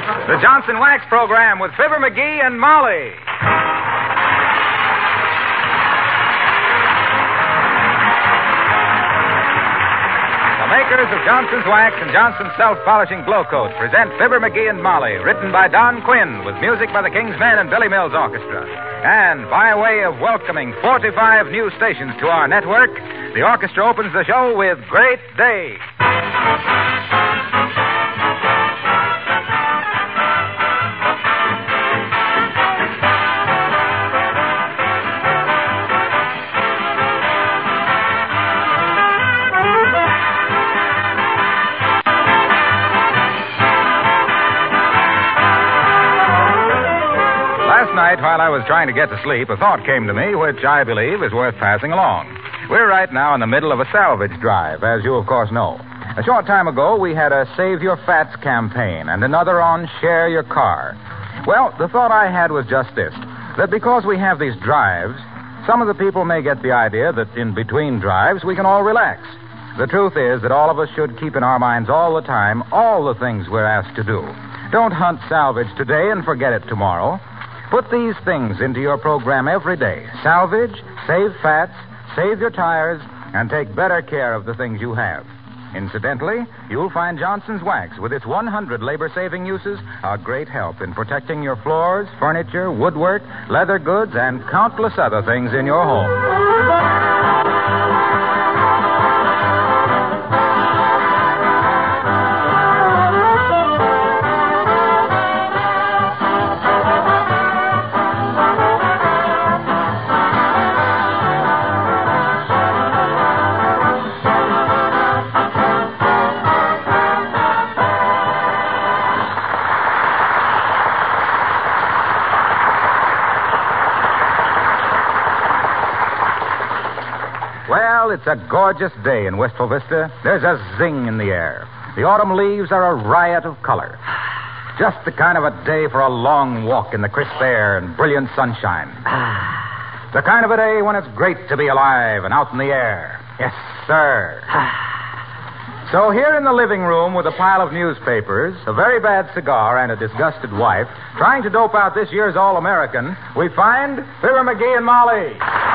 The Johnson Wax Program with Fibber McGee and Molly. The makers of Johnson's Wax and Johnson's Self-Polishing Glow Coat present Fibber McGee and Molly, written by Don Quinn, with music by the King's Men and Billy Mills Orchestra. And by way of welcoming 45 new stations to our network, the orchestra opens the show with Great Day. Last night, while I was trying to get to sleep, a thought came to me which I believe is worth passing along. We're right now in the middle of a salvage drive, as you of course know. A short time ago, we had a Save Your Fats campaign and another on Share Your Car. Well, the thought I had was just this, that because we have these drives, some of the people may get the idea that in between drives we can all relax. The truth is that all of us should keep in our minds all the time all the things we're asked to do. Don't hunt salvage today and forget it tomorrow. Put these things into your program every day. Salvage, save fats, save your tires, and take better care of the things you have. Incidentally, you'll find Johnson's Wax, with its 100 labor-saving uses, a great help in protecting your floors, furniture, woodwork, leather goods, and countless other things in your home. Well, it's a gorgeous day in Wistful Vista. There's a zing in the air. The autumn leaves are a riot of color. Just the kind of a day for a long walk in the crisp air and brilliant sunshine. The kind of a day when it's great to be alive and out in the air. Yes, sir. So here in the living room with a pile of newspapers, a very bad cigar, and a disgusted wife, trying to dope out this year's All-American, we find Fibber McGee and Molly.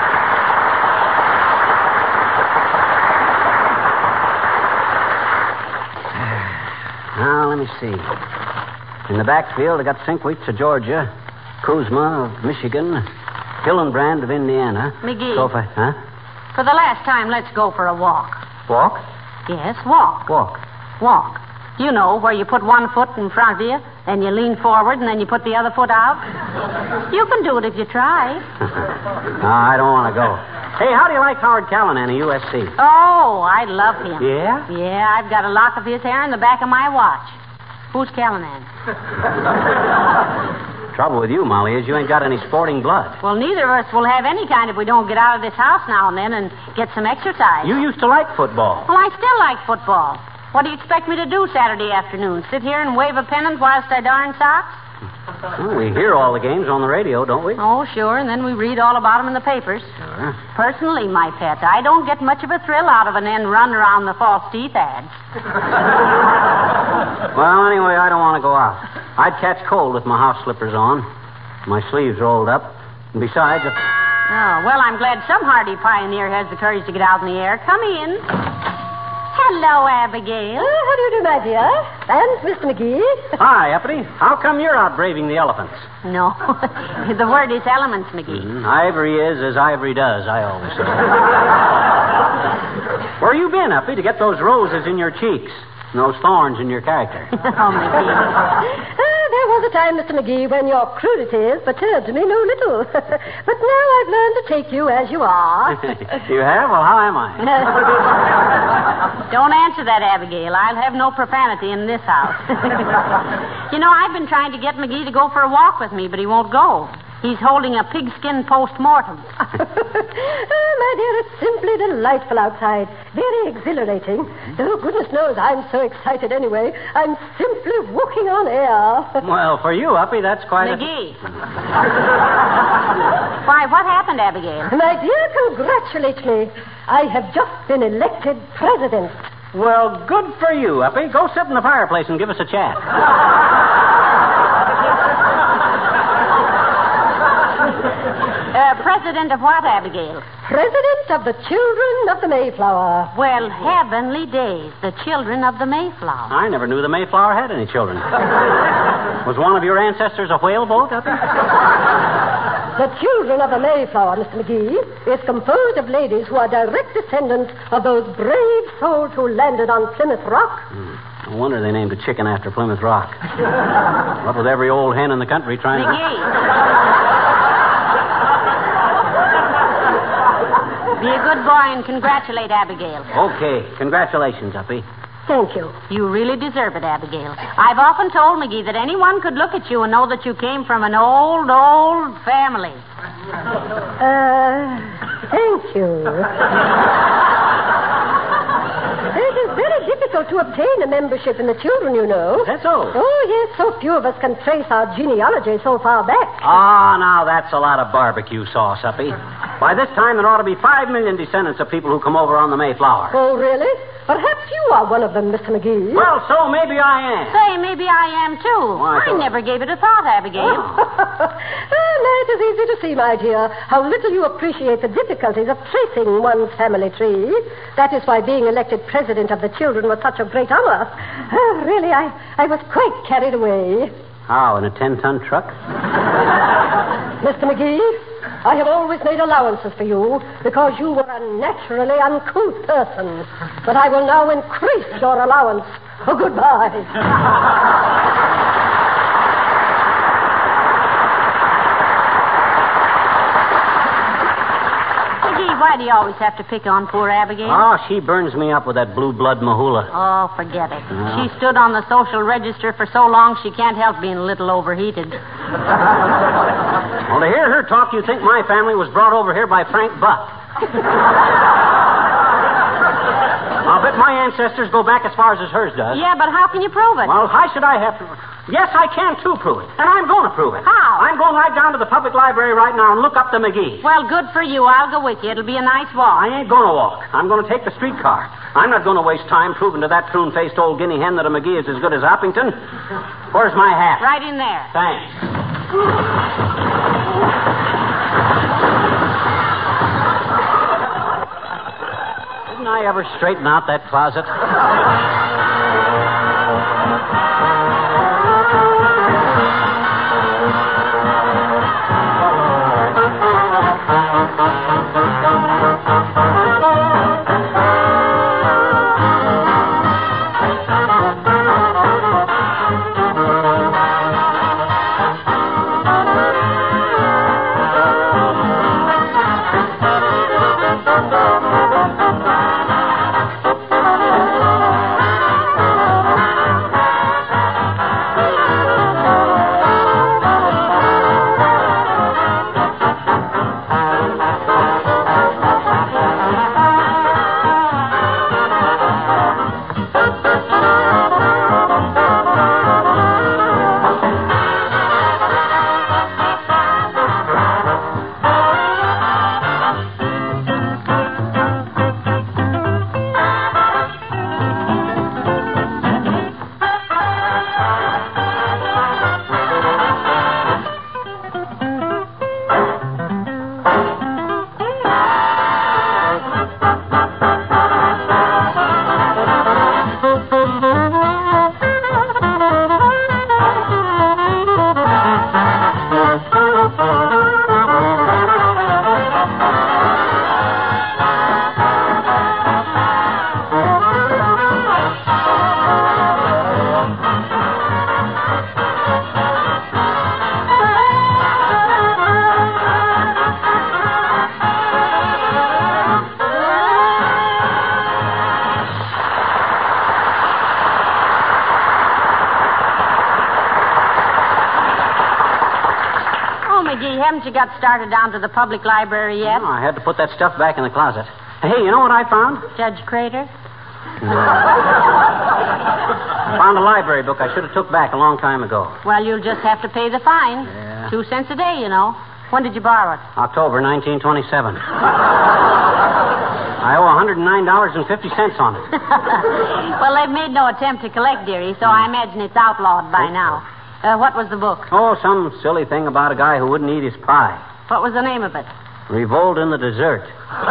Now, let me see. In the backfield, I got Sinkwitz of Georgia, Kuzma of Michigan, Hillenbrand of Indiana. McGee. Huh? For the last time, let's go for a walk. Walk? Yes, walk. Walk. Walk. You know, where you put one foot in front of you, then you lean forward, and then you put the other foot out. You can do it if you try. No, I don't want to go. Hey, how do you like Howard Callahan of USC? Oh, I love him. Yeah? Yeah, I've got a lock of his hair in the back of my watch. Who's Callahan? Trouble with you, Molly, is you ain't got any sporting blood. Well, neither of us will have any kind if we don't get out of this house now and then and get some exercise. You used to like football. Well, I still like football. What do you expect me to do Saturday afternoon? Sit here and wave a pennant whilst I darn socks? Well, we hear all the games on the radio, don't we? Oh, sure, and then we read all about them in the papers. Sure. Personally, my pet, I don't get much of a thrill out of an end run around the false teeth ads. Well, anyway, I don't want to go out. I'd catch cold with my house slippers on, my sleeves rolled up, and besides... Oh, well, I'm glad some hardy pioneer has the courage to get out in the air. Come in. Hello, Abigail. How do you do, my dear? And Mr. McGee. Hi, Uppity. How come you're out braving the elephants? No, the word is elements, McGee. Ivory is as ivory does, I always say. Where you been, Uppy, to get those roses in your cheeks and those thorns in your character? Oh, McGee. There was a time, Mr. McGee, when your crudities perturbed me no little. But now I've learned to take you as you are. You have? Well, how am I? Don't answer that, Abigail. I'll have no profanity in this house. You know, I've been trying to get McGee to go for a walk with me, but he won't go. He's holding a pigskin post-mortem. My dear, it's simply delightful outside. Very exhilarating. Oh, goodness knows, I'm so excited anyway. I'm simply walking on air. Well, for you, Uppy, that's quite McGee. Why, what happened, Abigail? My dear, congratulate me. I have just been elected president. Well, good for you, Uppy. Go sit in the fireplace and give us a chat. president of what, Abigail? President of the Children of the Mayflower. Well, heavenly days, the children of the Mayflower. I never knew the Mayflower had any children. Was one of your ancestors a whale boat up there? The Children of the Mayflower, Mr. McGee, is composed of ladies who are direct descendants of those brave souls who landed on Plymouth Rock. No wonder they named a chicken after Plymouth Rock. What with every old hen in the country trying McGee. Be a good boy and congratulate Abigail. Okay. Congratulations, Uppy. Thank you. You really deserve it, Abigail. I've often told McGee that anyone could look at you and know that you came from an old, old family. Thank you. It is very difficult to obtain a membership in the Children, you know. Is that so? Oh, yes. So few of us can trace our genealogy so far back. Ah, now that's a lot of barbecue sauce, Uppy. By this time, there ought to be 5 million descendants of people who come over on the Mayflower. Oh, really? Perhaps you are one of them, Mr. McGee. Well, so maybe I am. Say, maybe I am, too. Why, I never gave it a thought, Abigail. Now, it is easy to see, my dear, how little you appreciate the difficulties of tracing one's family tree. That is why being elected president of the Children was such a great honor. Really, I was quite carried away. How, in a 10-ton truck? Mr. McGee, I have always made allowances for you because you were a naturally uncouth person. But I will now increase your allowance. Oh, goodbye. Why do you always have to pick on poor Abigail? Oh, she burns me up with that blue blood mahula. Oh, forget it. She stood on the social register for so long she can't help being a little overheated. Well, to hear her talk, you'd think my family was brought over here by Frank Buck. I'll bet my ancestors go back as far as hers does. Yeah, but how can you prove it? Well, how should I have to... Yes, I can, too, prove it. And I'm going to prove it. How? I'm going right down to the public library right now and look up the McGees. Well, good for you. I'll go with you. It'll be a nice walk. I ain't going to walk. I'm going to take the streetcar. I'm not going to waste time proving to that prune-faced old guinea hen that a McGee is as good as Uppington. Where's my hat? Right in there. Thanks. Didn't I ever straighten out that closet? Haven't you got started down to the public library yet? No, I had to put that stuff back in the closet. Hey, you know what I found? Judge Crater? Found a library book I should have took back a long time ago. Well, you'll just have to pay the fine. Yeah. 2 cents a day, you know. When did you borrow it? October 1927. I owe $109.50 on it. Well, they've made no attempt to collect, dearie, so I imagine it's outlawed by now. What was the book? Oh, some silly thing about a guy who wouldn't eat his pie. What was the name of it? Revolt in the desert.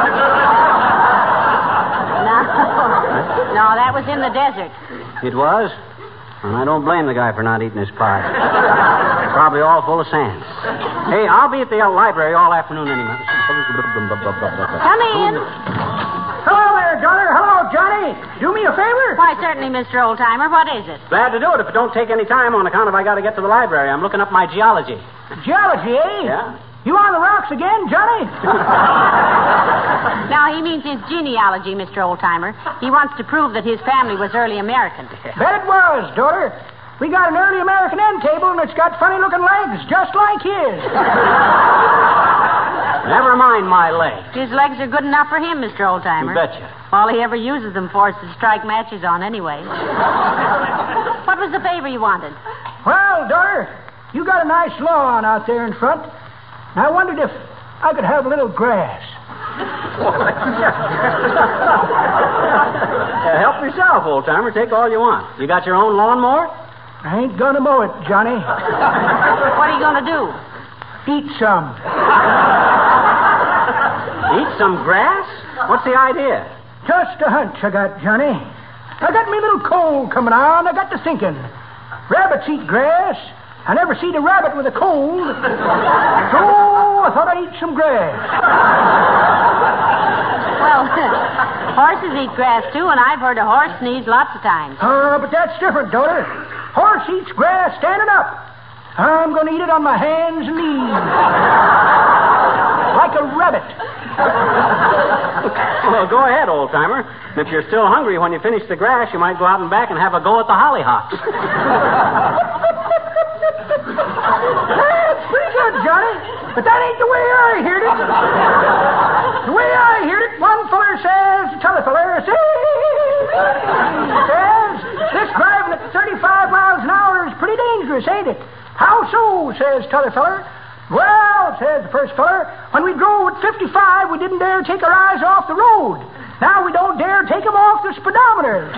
No, that was in the desert. It was? And I don't blame the guy for not eating his pie. It's probably all full of sand. Hey, I'll be at the library all afternoon anyway. Come in. Hello there, daughter. Hello, Johnny. Do me a favor? Why, certainly, Mr. Oldtimer. What is it? Glad to do it if it don't take any time on account of I got to get to the library. I'm looking up my geology. Geology, eh? Yeah? You on the rocks again, Johnny? No, he means his genealogy, Mr. Oldtimer. He wants to prove that his family was early American. Bet it was, daughter. We got an early American end table, and it's got funny-looking legs just like his. Never mind my legs. His legs are good enough for him, Mr. Oldtimer. You betcha. All he ever uses them for is to strike matches on anyway. What was the favor you wanted? Well, daughter, you got a nice lawn out there in front. And I wondered if I could have a little grass. Help yourself, old-timer. Take all you want. You got your own lawnmower? I ain't gonna mow it, Johnny. What are you going to do? Eat some. Eat some grass? What's the idea? Just a hunch I got, Johnny. I got me little cold coming on. I got to thinking. Rabbits eat grass. I never seen a rabbit with a cold. So I thought I'd eat some grass. Well, horses eat grass, too, and I've heard a horse sneeze lots of times. But that's different, daughter. Horse eats grass standing up. I'm going to eat it on my hands and knees. Like a rabbit. Well, go ahead, old-timer. If you're still hungry when you finish the grass, you might go out and back and have a go at the hollyhocks. That's pretty good, Johnny. But that ain't the way I heard it. The way I heard it, one feller says to t'other feller, says, this driving at 35 miles an hour is pretty dangerous, ain't it? How so, says t'other feller. Well, says the first feller, when we drove at 55, we didn't dare take our eyes off the road. Now we don't dare take them off the speedometer.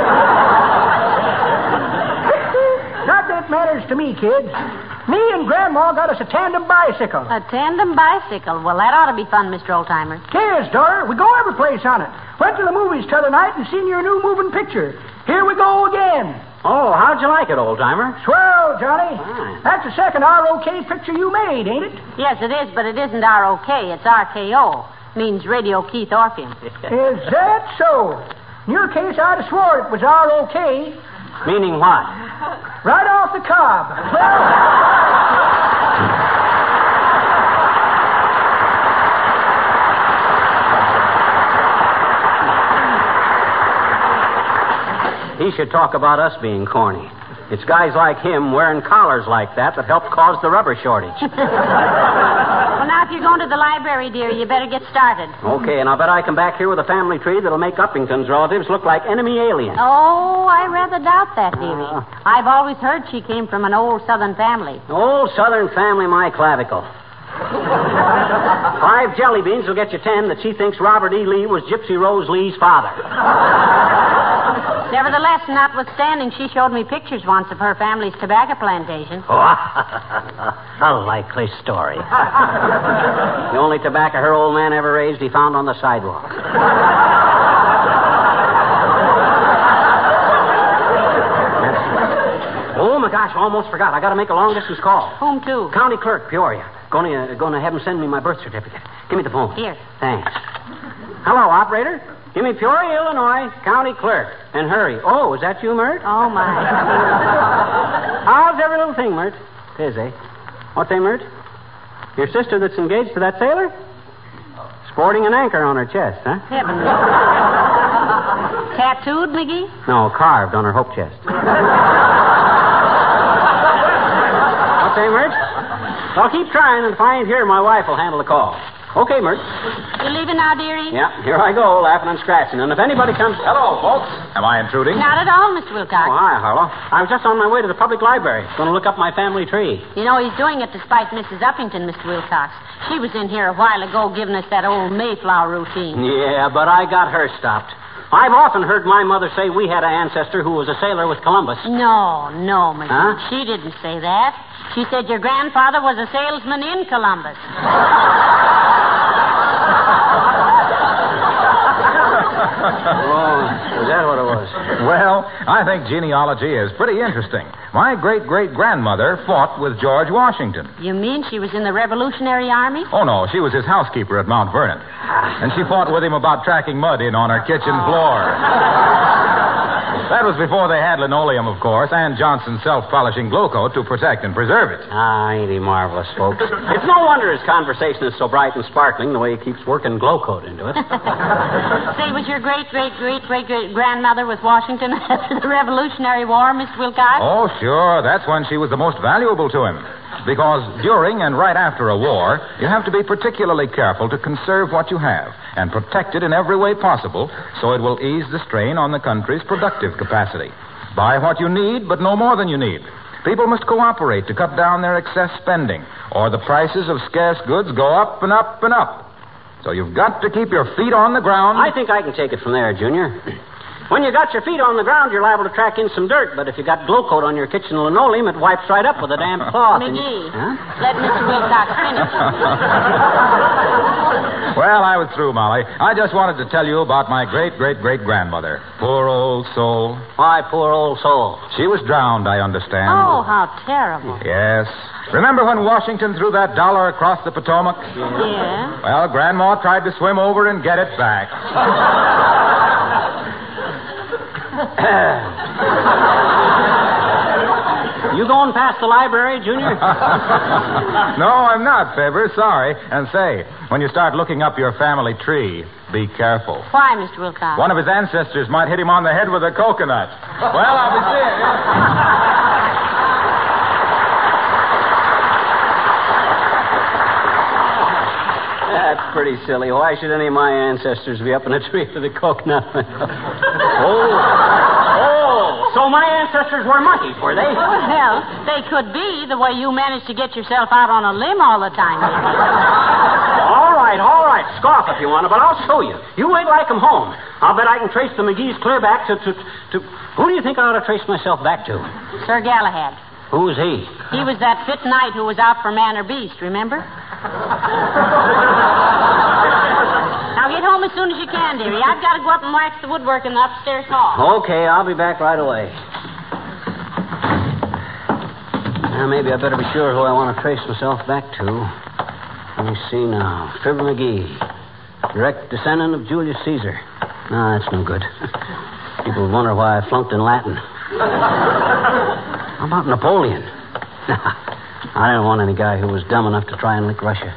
Not that it matters to me, kids. Me and Grandma got us a tandem bicycle. A tandem bicycle? Well, that ought to be fun, Mr. Oldtimer. Tis, daughter. We go every place on it. Went to the movies t'other night and seen your new moving picture. Here we go again. Oh, how'd you like it, old-timer? Swell, Johnny. Fine. That's the second ROK picture you made, ain't it? Yes, it is, but it isn't ROK. It's RKO. Means Radio Keith Orpheum. Is that so? In your case, I'd have swore it was ROK. Meaning what? Right off the cob. He should talk about us being corny. It's guys like him wearing collars like that help cause the rubber shortage. Well, now, if you're going to the library, dear, you better get started. Okay, and I'll bet I come back here with a family tree that'll make Uppington's relatives look like enemy aliens. Oh, I rather doubt that, dearie. I've always heard she came from an old Southern family. Old Southern family, my clavicle. 5 jelly beans will get you 10 that she thinks Robert E. Lee was Gypsy Rose Lee's father. Nevertheless, notwithstanding, she showed me pictures once of her family's tobacco plantation. Oh, a likely story. The only tobacco her old man ever raised he found on the sidewalk. Oh, my gosh, almost forgot. I got to make a long-distance call. Whom to? County clerk, Peoria. Going to have him send me my birth certificate. Give me the phone. Here. Thanks. Hello, operator. Give me Peoria, Illinois, county clerk. And hurry. Oh, is that you, Mert? Oh, my. How's every little thing, Mert? Tis, eh? What's that, Mert? Your sister that's engaged to that sailor? Sporting an anchor on her chest, huh? Heavens. Tattooed, McGee? No, carved on her hope chest. What's that, Mert? Well, keep trying, and if I ain't here, my wife will handle the call. Okay, Mert. You leaving now, dearie? Yeah, here I go, laughing and scratching. And if anybody comes... Hello, folks. Am I intruding? Not at all, Mr. Wilcox. Oh, hi, Harlow. I was just on my way to the public library. Going to look up my family tree. You know, he's doing it despite Mrs. Uppington, Mr. Wilcox. She was in here a while ago giving us that old Mayflower routine. Yeah, but I got her stopped. I've often heard my mother say we had an ancestor who was a sailor with Columbus. No, McGee. Huh? She didn't say that. She said your grandfather was a salesman in Columbus. Well, I think genealogy is pretty interesting. My great-great-grandmother fought with George Washington. You mean she was in the Revolutionary Army? Oh, no, she was his housekeeper at Mount Vernon. And she fought with him about tracking mud in on her kitchen floor. That was before they had linoleum, of course, and Johnson's self-polishing glow coat to protect and preserve it. Ain't he marvelous, folks? It's no wonder his conversation is so bright and sparkling the way he keeps working glow coat into it. Say, was your great-great-great-great-grandmother with Washington after the Revolutionary War, Mr. Wilcox? Oh, sure. That's when she was the most valuable to him. Because during and right after a war, you have to be particularly careful to conserve what you have and protect it in every way possible so it will ease the strain on the country's productive capacity. Buy what you need, but no more than you need. People must cooperate to cut down their excess spending, or the prices of scarce goods go up and up and up. So you've got to keep your feet on the ground. I think I can take it from there, Junior. When you got your feet on the ground, you're liable to track in some dirt, but if you got glow coat on your kitchen linoleum, it wipes right up with a damn cloth. McGee, let Mr. Wilcox finish. Well, I was through, Molly. I just wanted to tell you about my great-great-great-grandmother. Poor old soul. Why, poor old soul? She was drowned, I understand. Oh, how terrible. Yes. Remember when Washington threw that dollar across the Potomac? Yeah. Well, Grandma tried to swim over and get it back. You going past the library, Junior? No, I'm not, Fibber. Sorry. And say, when you start looking up your family tree, be careful. Why, Mr. Wilcox? One of his ancestors might hit him on the head with a coconut. Well, I'll be seeing you. That's pretty silly. Why should any of my ancestors be up in a tree with a coconut? So my ancestors were monkeys, were they? Well, they could be, the way you managed to get yourself out on a limb all the time. All right. Scoff if you want to, but I'll show you. You wait till I come home. I'll bet I can trace the McGee's clear back to... Who do you think I ought to trace myself back to? Sir Galahad. Who's he? He was that fit knight who was out for man or beast, remember? Now get home as soon as you can, dearie. I've got to go up and wax the woodwork in the upstairs hall. Okay, I'll be back right away. Now, maybe I better be sure who I want to trace myself back to. Let me see now. Fibber McGee. Direct descendant of Julius Caesar. No, that's no good. People wonder why I flunked in Latin. How about Napoleon? I didn't want any guy who was dumb enough to try and lick Russia.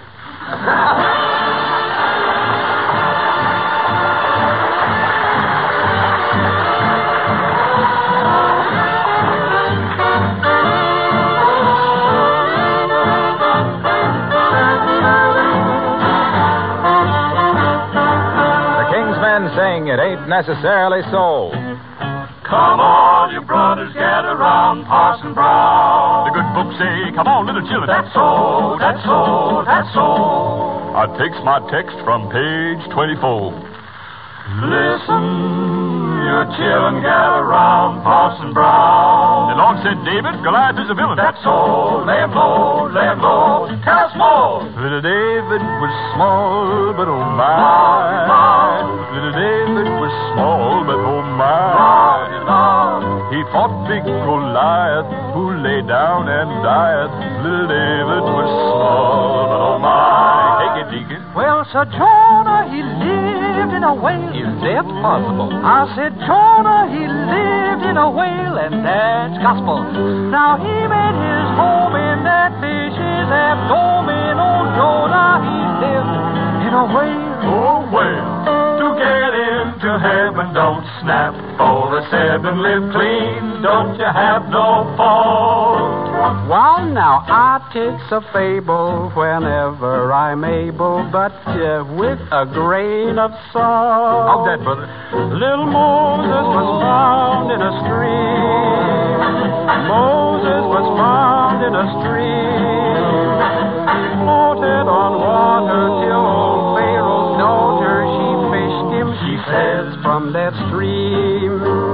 Saying it ain't necessarily so. Come on, you brothers, gather round Parson Brown. The good books say, come on, little children. That's so, that's so, that's so. I takes my text from page 24. Listen, you children, gather round Parson Brown. The Lord said, David, Goliath is a villain. That's so, lay him low, lay him low. Tell us more. Little David was small, but oh my. Little David was small, but oh my. He fought big Goliath, who lay down and died. Little David was small, but oh my. Take it, Deacon. Well, Sir Jonah, he lived in a whale. Is that possible? I said, Jonah, he lived in a whale, and that's gospel. Now, he made his home in that fish's abdomen. Oh, Jonah, he lived in a whale. Oh, well, to get into heaven, don't snap for a seven, live clean, don't you have no fault. Well, now, I takes a fable whenever I'm able, but with a grain of salt. How's that, brother? Little Moses was found in a stream. Moses was found in a stream. He floated on water till old Pharaoh's daughter, she fished him, she says, from that stream.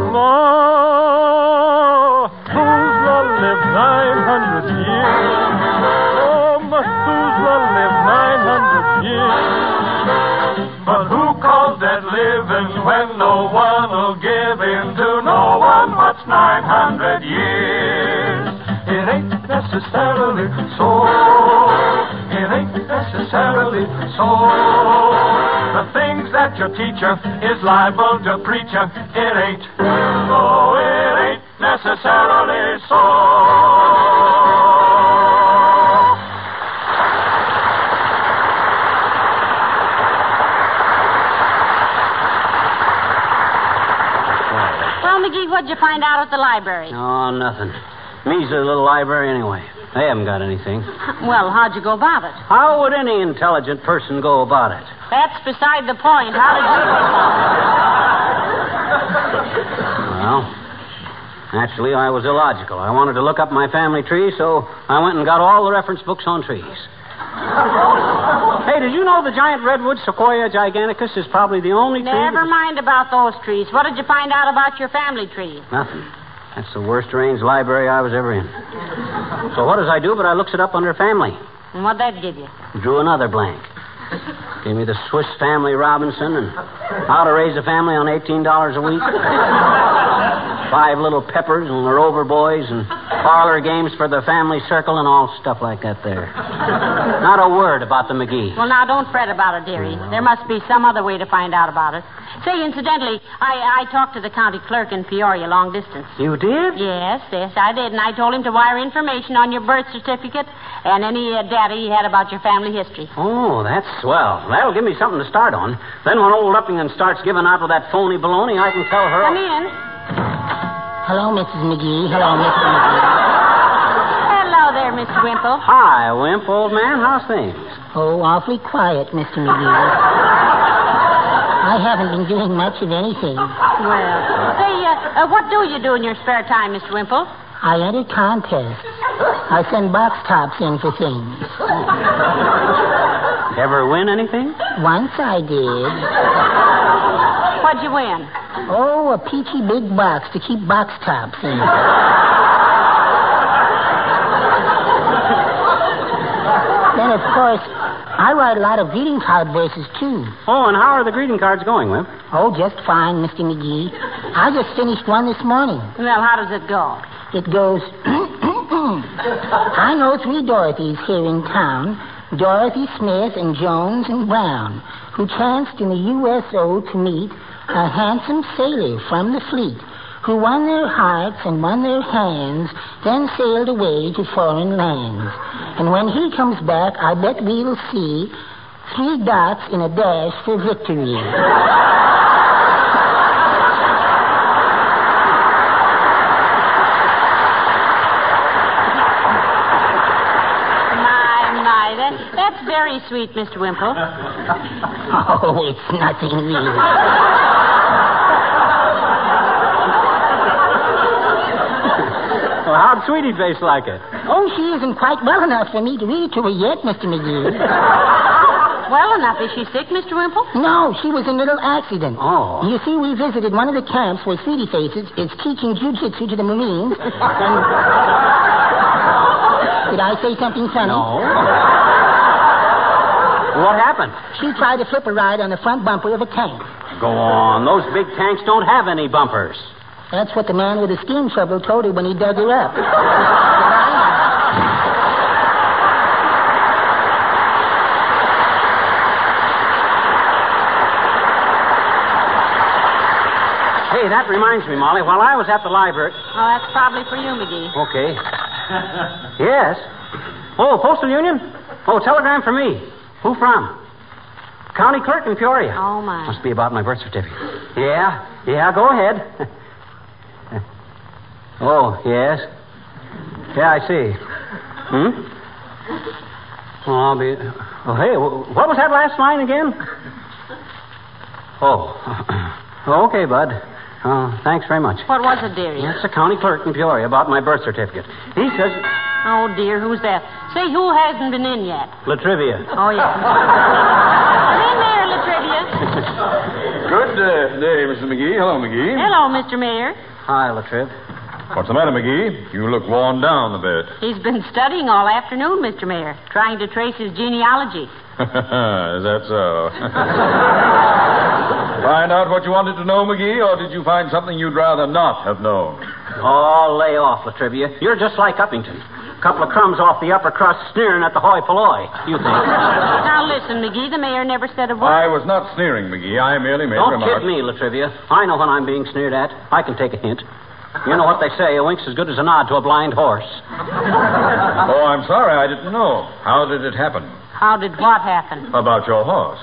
Methuselah lived 900 years. Oh, Methuselah lived 900 years. But who calls that living when no one will give in to no 900 years. It ain't necessarily so. It ain't necessarily so. The things that your teacher is liable to preach you, it ain't. No, it ain't necessarily so. Well, McGee, what'd you find out at the library? Oh, nothing. Measly little library anyway. They haven't got anything. Well, how'd you go about it? How would any intelligent person go about it? That's beside the point. How did you go about it? Well, naturally, I was illogical. I wanted to look up my family tree, so I went and got all the reference books on trees. Hey, did you know the giant redwood, Sequoia giganticus, is probably the only tree... Never mind about those trees. What did you find out about your family tree? Nothing. That's the worst arranged library I was ever in. So what does I do but I looks it up under family. And what'd that give you? Drew another blank. Gave me the Swiss Family Robinson and how to raise a family on $18 a week. 5 little peppers and the Rover Boys and parlor games for the family circle and all stuff like that there. Not a word about the McGee. Well, now, don't fret about it, dearie. There must be some other way to find out about it. Say, incidentally, I talked to the county clerk in Peoria long distance. You did? Yes, I did. And I told him to wire information on your birth certificate and any data he had about your family history. Oh, that's swell. That'll give me something to start on. Then when old Uppingham starts giving out with that phony baloney, I can tell her... Come in. Hello, Mrs. McGee. Hello, Mr. McGee. Hello there, Mr. Wimple. Hi, Wimp, old man. How's things? Oh, awfully quiet, Mr. McGee. I haven't been doing much of anything. Well, say, what do you do in your spare time, Mr. Wimple? I enter contests. I send box tops in for things. Ever win anything? Once I did. What'd you win? Oh, a peachy big box to keep box tops in. Then, of course, I write a lot of greeting card verses, too. Oh, and how are the greeting cards going, Wimp? Oh, just fine, Mr. McGee. I just finished one this morning. Well, how does it go? It goes, I know 3 Dorothys here in town, Dorothy Smith and Jones and Brown, who chanced in the USO to meet a handsome sailor from the fleet, who won their hearts and won their hands, then sailed away to foreign lands. And when he comes back, I bet we'll see 3 dots in a dash for victory. That's very sweet, Mr. Wimple. Oh, it's nothing really. Well, how'd Sweetie Face like it? Oh, she isn't quite well enough for me to read to her yet, Mr. McGee. Well enough. Is she sick, Mr. Wimple? No, she was in a little accident. Oh. You see, we visited one of the camps where Sweetie Face is teaching jiu-jitsu to the Marines. And... Did I say something funny? No. What happened? She tried to flip a ride on the front bumper of a tank. Go on. Those big tanks don't have any bumpers. That's what the man with the steam shovel told her when he dug her up. Hey, that reminds me, Molly. While I was at the library... Oh, that's probably for you, McGee. Okay. Yes. Oh, Postal Union? Oh, telegram for me. Who from? County clerk in Peoria. Oh, my. Must be about my birth certificate. Yeah, go ahead. Oh, yes. Yeah, I see. Oh, I'll be... Oh, hey, what was that last line again? Oh. Okay, bud. Oh, thanks very much. What was it, dearie? That's the county clerk in Peoria about my birth certificate. He says... Oh, dear, who's that? Say, who hasn't been in yet? Latrivia. Oh, yeah. Come in there, Latrivia. Good day, Mr. McGee. Hello, McGee. Hello, Mr. Mayor. Hi, Latriv. What's the matter, McGee? You look worn down a bit. He's been studying all afternoon, Mr. Mayor, trying to trace his genealogy. Is that so? Find out what you wanted to know, McGee, or did you find something you'd rather not have known? Oh, lay off, Latrivia. You're just like Uppington. A couple of crumbs off the upper crust sneering at the hoi polloi, you think. Now, listen, McGee, the mayor never said a word. I was not sneering, McGee. I merely made a Don't remark. kid me, Latrivia. I know when I'm being sneered at. I can take a hint. You know what they say, a wink's as good as a nod to a blind horse. Oh, I'm sorry. I didn't know. How did it happen? How did what happen? About your horse.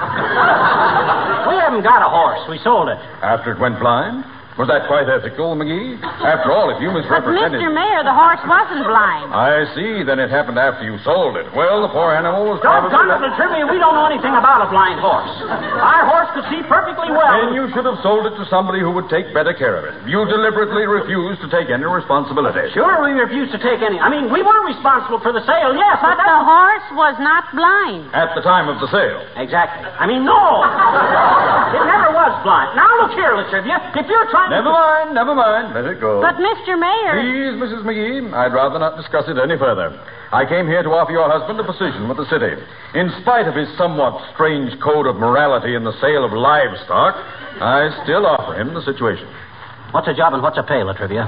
We haven't got a horse. We sold it. After it went blind? Was that quite ethical, McGee? After all, if you But, misrepresented... Mr. Mayor, the horse wasn't blind. I see. Then it happened after you sold it. Well, the poor animal was probably... Doggone it, Latrivia, we don't know anything about a blind horse. Our horse could see perfectly well. Then you should have sold it to somebody who would take better care of it. You deliberately refused to take any responsibility. Sure, we refused to take any. I mean, we were responsible for the sale, yes. But the horse was not blind. At the time of the sale. Exactly. I mean, no. It never was blind. Now, look here, Latrivia. If you're trying Never mind. Let it go. But, Mr. Mayor... Please, Mrs. McGee, I'd rather not discuss it any further. I came here to offer your husband a position with the city. In spite of his somewhat strange code of morality in the sale of livestock, I still offer him the situation. What's a job and what's a pay, Latrivia?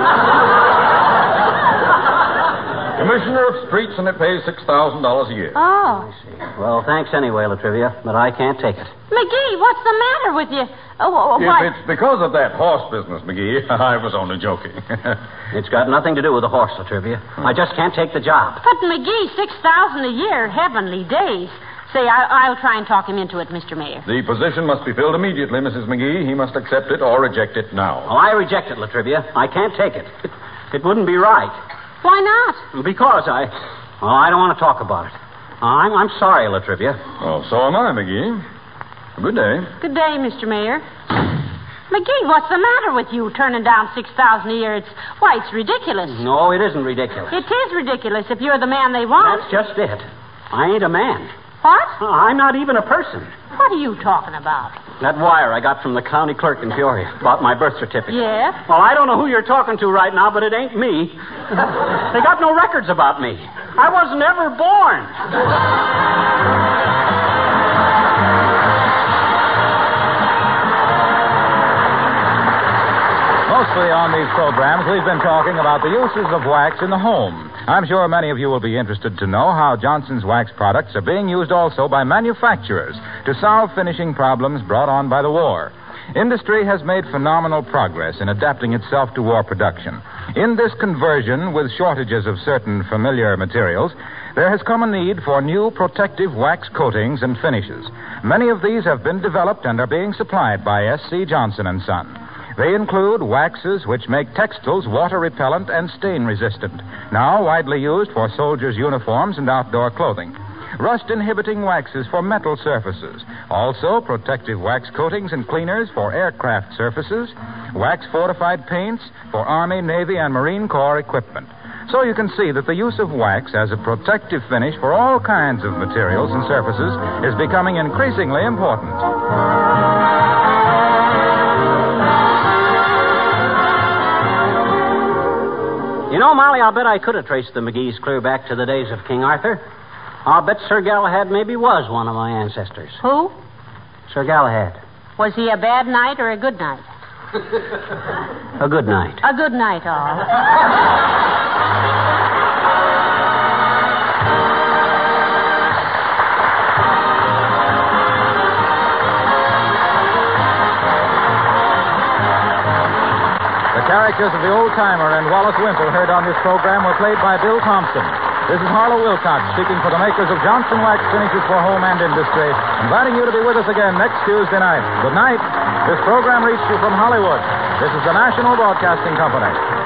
Commissioner of Streets, and it pays $6,000 a year. Oh. I see. Well, thanks anyway, Latrivia, but I can't take it. McGee, what's the matter with you? If it's because of that horse business, McGee, I was only joking. It's got nothing to do with the horse, Latrivia. I just can't take the job. But, McGee, $6,000 a year, heavenly days. Say, I'll try and talk him into it, Mr. Mayor. The position must be filled immediately, Mrs. McGee. He must accept it or reject it now. Oh, I reject it, Latrivia. I can't take it. It wouldn't be right. Why not? Because I don't want to talk about it. I'm sorry, Latrivia. Oh, so am I, McGee. Good day. Good day, Mr. Mayor. McGee, what's the matter with you turning down $6,000 a year? It's ridiculous. No, it isn't ridiculous. It is ridiculous if you're the man they want. That's just it. I ain't a man. What? I'm not even a person. What are you talking about? That wire I got from the county clerk in Peoria about my birth certificate. Yeah? Well, I don't know who you're talking to right now, but it ain't me. They got no records about me. I wasn't ever born. Mostly on these programs, we've been talking about the uses of wax in the home. I'm sure many of you will be interested to know how Johnson's wax products are being used also by manufacturers to solve finishing problems brought on by the war. Industry has made phenomenal progress in adapting itself to war production. In this conversion, with shortages of certain familiar materials, there has come a need for new protective wax coatings and finishes. Many of these have been developed and are being supplied by S.C. Johnson & Son. They include waxes which make textiles water-repellent and stain-resistant, now widely used for soldiers' uniforms and outdoor clothing. Rust-inhibiting waxes for metal surfaces. Also, protective wax coatings and cleaners for aircraft surfaces. Wax-fortified paints for Army, Navy, and Marine Corps equipment. So you can see that the use of wax as a protective finish for all kinds of materials and surfaces is becoming increasingly important. You know, Molly, I'll bet I could have traced the McGees clear back to the days of King Arthur. I'll bet Sir Galahad maybe was one of my ancestors. Who? Sir Galahad. Was he a bad knight or a good knight? A good night. A good knight, all. The characters of the old-timer and Wallace Wimple heard on this program were played by Bill Thompson. This is Harlow Wilcox speaking for the makers of Johnson Wax Finishes for Home and Industry, inviting you to be with us again next Tuesday night. Good night. This program reached you from Hollywood. This is the National Broadcasting Company.